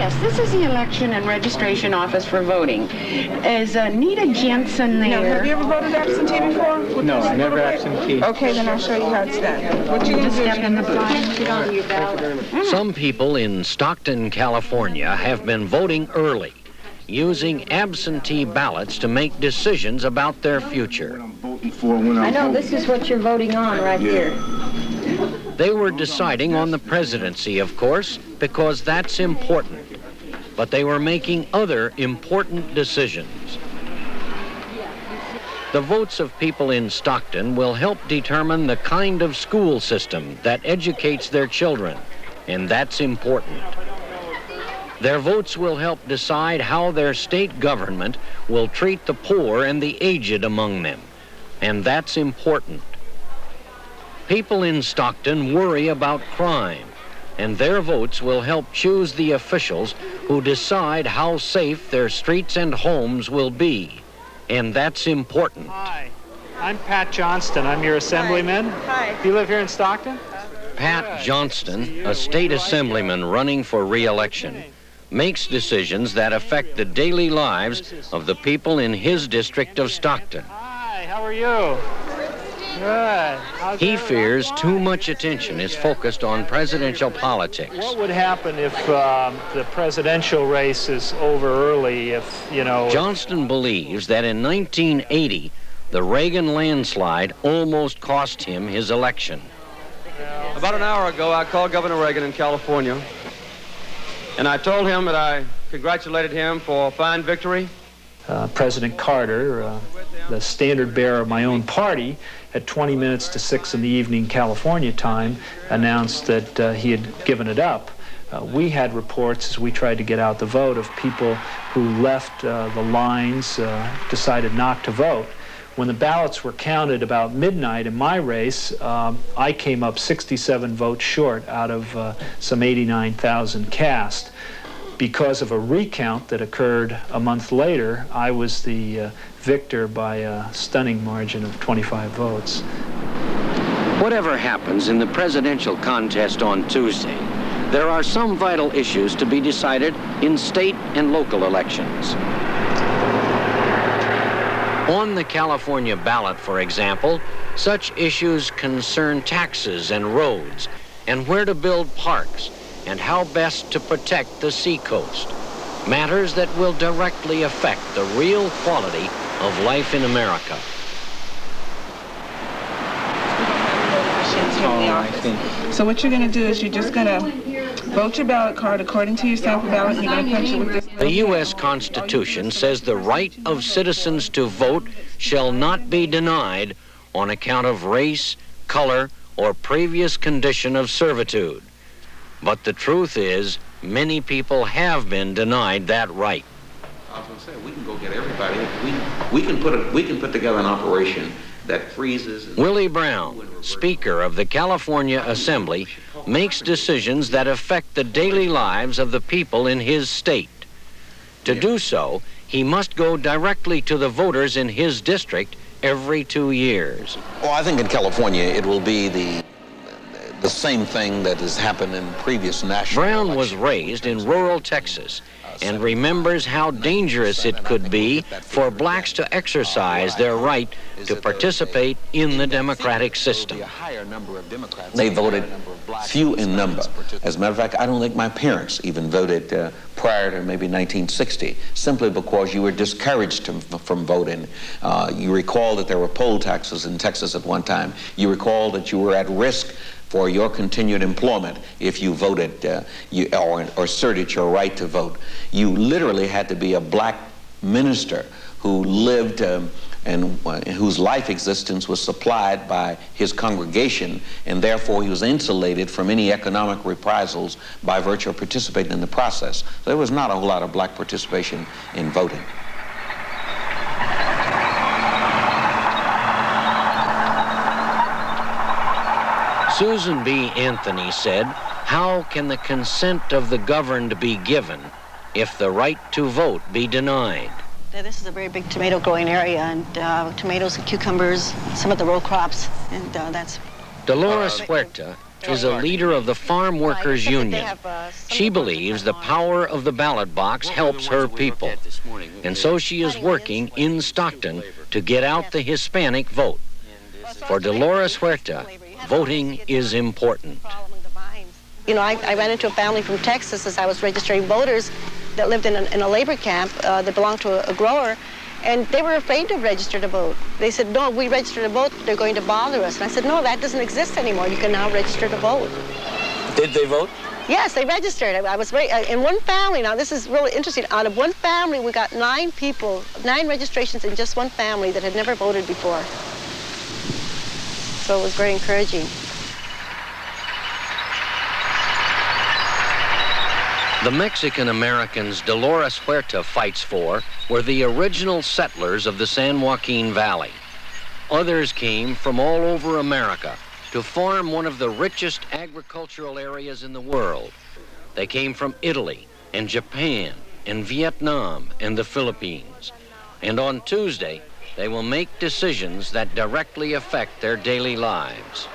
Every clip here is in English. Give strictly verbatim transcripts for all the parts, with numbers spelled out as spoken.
Yes, this is the election and registration office for voting. Is uh, Nita Jensen there? No, have you ever voted absentee before? With No, never absentee. Okay, then I'll show you how it's done. What you Just do step in the booth. Get on your ballot. Some people in Stockton, California have been voting early, using absentee ballots to make decisions about their future. I know, this is what you're voting on right here. They were deciding on the presidency, of course, because that's important. But they were making other important decisions. The votes of people in Stockton will help determine the kind of school system that educates their children, and that's important. Their votes will help decide how their state government will treat the poor and the aged among them, and that's important. People in Stockton worry about crime, and their votes will help choose the officials who decide how safe their streets and homes will be, and that's important. Hi, I'm Pat Johnston. I'm your assemblyman. Hi. Hi. Do you live here in Stockton? Pat Johnston, a state assemblyman running for re-election, makes decisions that affect the daily lives of the people in his district of Stockton. Hi, how are you? Good. How's He everyone? fears too much attention is focused on presidential politics. What would happen if um, the presidential race is over early, if, you know... Johnston believes that in nineteen eighty, the Reagan landslide almost cost him his election. About an hour ago, I called Governor Reagan in California, and I told him that I congratulated him for a fine victory. Uh, President Carter, uh, the standard bearer of my own party, at twenty minutes to six in the evening California time, announced that uh, he had given it up. Uh, we had reports as we tried to get out the vote of people who left uh, the lines, uh, decided not to vote. When the ballots were counted about midnight in my race, um, I came up sixty-seven votes short out of uh, some eighty-nine thousand cast. Because of a recount that occurred a month later, I was the uh, victor by a stunning margin of twenty-five votes. Whatever happens in the presidential contest on Tuesday, there are some vital issues to be decided in state and local elections. On the California ballot, for example, such issues concern taxes and roads, and where to build parks, and how best to protect the seacoast. Matters that will directly affect the real quality of life in America. Oh, I see. So what you're going to do is you're just going to vote your ballot card according to your sample ballot, and you're going to punch it with this. The U S Constitution says the right of citizens to vote shall not be denied on account of race, color, or previous condition of servitude. But the truth is, many people have been denied that right. I was going to say, we can go get everybody. We, we, can put a, we can put together an operation that freezes... And Willie Brown, Speaker of the California Assembly, makes decisions that affect the daily lives of the people in his state. To do so, he must go directly to the voters in his district every two years. Well, I think in California it will be the the same thing that has happened in previous national Brown elections. was raised in rural Texas and remembers how dangerous it could be for blacks to exercise their right to participate in the democratic system. They voted few in number. As a matter of fact, I don't think my parents even voted uh, prior to maybe nineteen sixty, simply because you were discouraged to, from voting. Uh, you recall that there were poll taxes in Texas at one time. You recall that you were at risk for your continued employment if you voted uh, you, or, or asserted your right to vote. You literally had to be a black minister who lived um, and uh, whose life existence was supplied by his congregation, and therefore he was insulated from any economic reprisals by virtue of participating in the process. So there was not a whole lot of black participation in voting. Susan B. Anthony said, "How can the consent of the governed be given if the right to vote be denied?" This is a very big tomato growing area, and uh, tomatoes and cucumbers, some of the row crops, and uh, that's... Dolores Huerta is a leader of the Farm Workers Union. She believes the power of the ballot box helps her people, and so she is working in Stockton to get out the Hispanic vote. For Dolores Huerta, voting is important. You know, I, I ran into a family from Texas as I was registering voters that lived in a, in a labor camp uh, that belonged to a, a grower, and they were afraid to register to vote. They said, no, if we register to vote, they're going to bother us. And I said, no, that doesn't exist anymore. You can now register to vote. Did they vote? Yes, they registered. I, I was very, uh, in one family, now this is really interesting, out of one family, we got nine people, nine registrations in just one family that had never voted before. So it was very encouraging. The Mexican-Americans Dolores Huerta fights for were the original settlers of the San Joaquin Valley. Others came from all over America to form one of the richest agricultural areas in the world. They came from Italy and Japan and Vietnam and the Philippines. And on Tuesday, they will make decisions that directly affect their daily lives.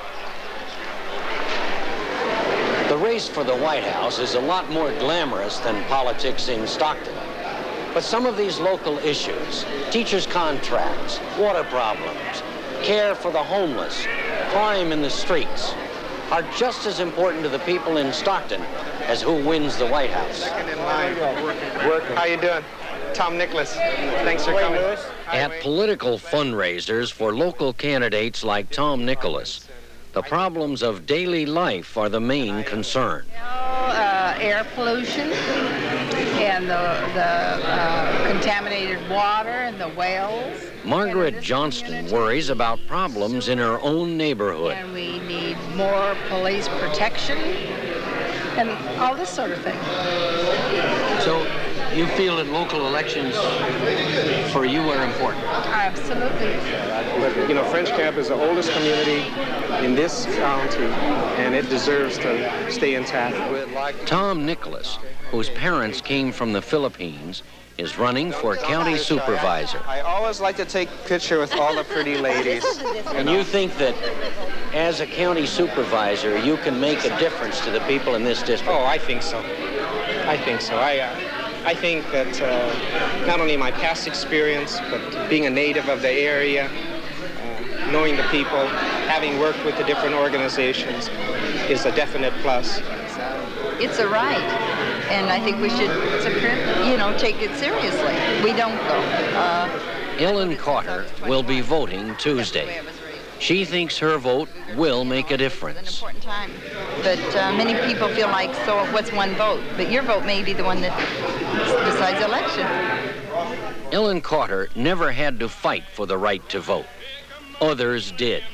The race for the White House is a lot more glamorous than politics in Stockton. But some of these local issues, teachers' contracts, water problems, care for the homeless, crime in the streets, are just as important to the people in Stockton as who wins the White House. Second in line. Working. How you doing? Tom Nicholas. Thanks for coming. At political fundraisers for local candidates like Tom Nicholas, the problems of daily life are the main concern. Uh, air pollution and the, the uh, contaminated water and the wells. Margaret Johnston worries about problems in her own neighborhood. And we need more police protection and all this sort of thing. So you feel that local elections for you are important? Absolutely. But, you know, French Camp is the oldest community in this county, and it deserves to stay intact. Tom Nicholas, whose parents came from the Philippines, is running for county supervisor. I always like to take a picture with all the pretty ladies. And you think that as a county supervisor, you can make a difference to the people in this district? Oh, I think so. I think so. I, uh, I think that uh, not only my past experience, but being a native of the area, uh, knowing the people, having worked with the different organizations is a definite plus. It's a right, and I think we should, you know, take it seriously. We don't go. Uh, Ellen Carter will be voting Tuesday. She thinks her vote will make a difference. But uh, many people feel like, so what's one vote? But your vote may be the one that decides the election. Ellen Carter never had to fight for the right to vote. Others did.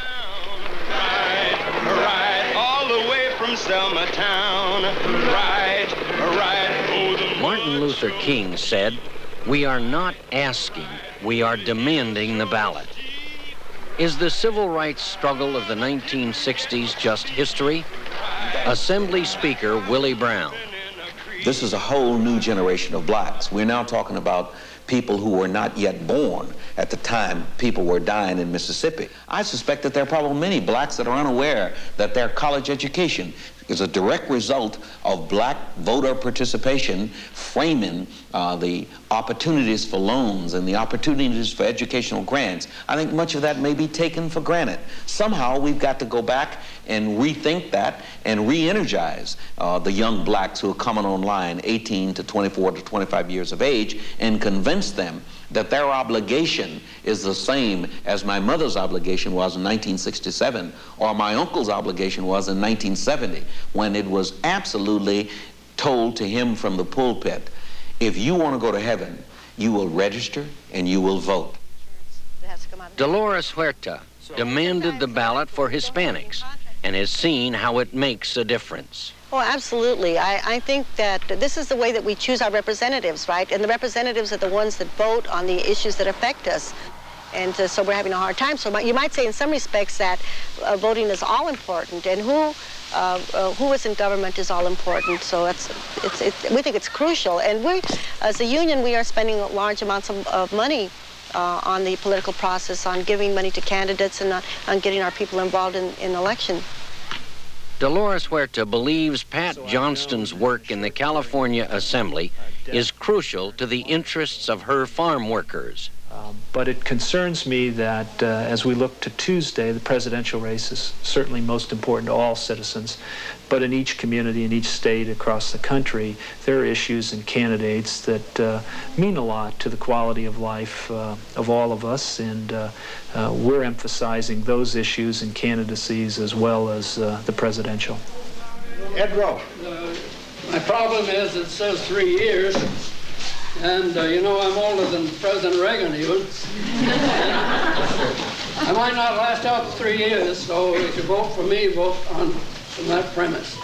Right, all the way from Selma town. Right, right. Oh, Martin Luther King said, "We are not asking, we are demanding the ballot." Is the civil rights struggle of the nineteen sixties just history? Assembly Speaker Willie Brown. This is a whole new generation of blacks. We're now talking about people who were not yet born at the time people were dying in Mississippi. I suspect that there are probably many blacks that are unaware that their college education is a direct result of black voter participation framing uh, the opportunities for loans and the opportunities for educational grants. I think much of that may be taken for granted. Somehow we've got to go back and rethink that and re-energize uh, the young blacks who are coming online, eighteen to twenty-four to twenty-five years of age, and convince them that their obligation is the same as my mother's obligation was in nineteen sixty-seven or my uncle's obligation was in nineteen seventy, when it was absolutely told to him from the pulpit, if you want to go to heaven, you will register and you will vote. Dolores Huerta demanded the ballot for Hispanics and has seen how it makes a difference. Oh, absolutely. I, I think that this is the way that we choose our representatives, right? And the representatives are the ones that vote on the issues that affect us. And uh, so we're having a hard time. So you might say in some respects that uh, voting is all important, and who uh, uh, who is in government is all important. So it's, it's, it's, we think it's crucial. And we, as a union, we are spending large amounts of, of money uh, on the political process, on giving money to candidates and on, on getting our people involved in, in election. Dolores Huerta believes Pat Johnston's work in the California Assembly is crucial to the interests of her farm workers. Um, but it concerns me that uh, as we look to Tuesday, the presidential race is certainly most important to all citizens. But in each community, in each state across the country, there are issues and candidates that uh, mean a lot to the quality of life uh, of all of us. And uh, uh, we're emphasizing those issues and candidacies as well as uh, the presidential. Ed Rowe. Uh, my problem is it says three years. And, uh, you know, I'm older than President Reagan even. I might not last out three years, so if you vote for me, vote on from that premise.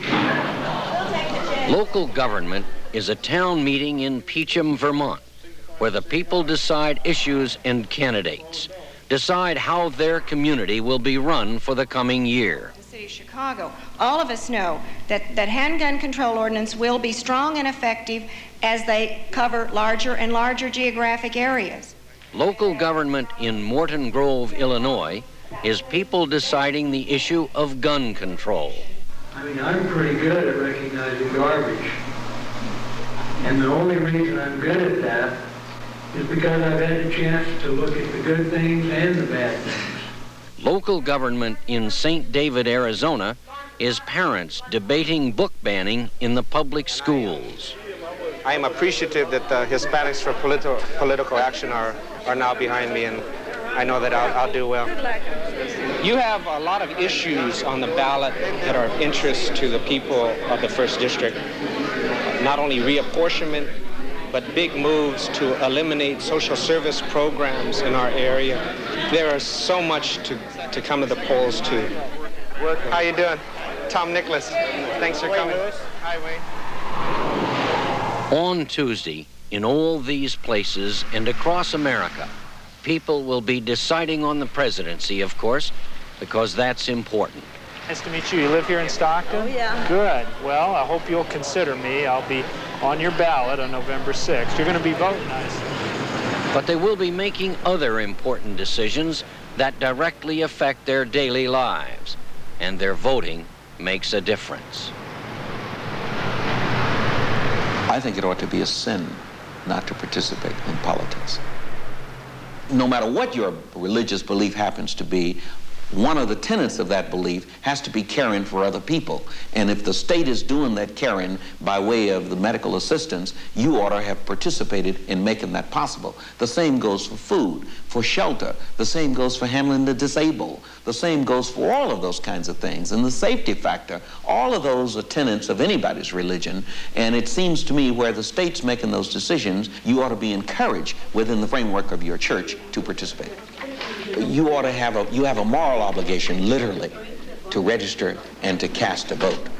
Local government is a town meeting in Peacham, Vermont, where the people decide issues and candidates, decide how their community will be run for the coming year. Chicago. All of us know that, that handgun control ordinance will be strong and effective as they cover larger and larger geographic areas. Local government in Morton Grove, Illinois, is people deciding the issue of gun control. I mean, I'm pretty good at recognizing garbage. And the only reason I'm good at that is because I've had a chance to look at the good things and the bad things. Local government in Saint David, Arizona, is parents debating book banning in the public schools. I am appreciative that the Hispanics for Politi- Political Action are, are now behind me, and I know that I'll, I'll do well. You have a lot of issues on the ballot that are of interest to the people of the first District. Not only reapportionment, but big moves to eliminate social service programs in our area. There is so much to, to come to the polls to. How you doing? Tom Nicholas. Thanks for coming. Hi, Wayne. On Tuesday, in all these places and across America, people will be deciding on the presidency, of course, because that's important. Nice to meet you. You live here in Stockton? Oh, yeah. Good. Well, I hope you'll consider me. I'll be on your ballot on November sixth. You're going to be voting, I see. But they will be making other important decisions that directly affect their daily lives, and their voting makes a difference. I think it ought to be a sin not to participate in politics. No matter what your religious belief happens to be, one of the tenets of that belief has to be caring for other people. And if the state is doing that caring by way of the medical assistance, you ought to have participated in making that possible. The same goes for food, for shelter. The same goes for handling the disabled. The same goes for all of those kinds of things. And the safety factor, all of those are tenets of anybody's religion. And it seems to me where the state's making those decisions, you ought to be encouraged within the framework of your church to participate. You ought to have a, you have a moral obligation, literally, to register and to cast a vote.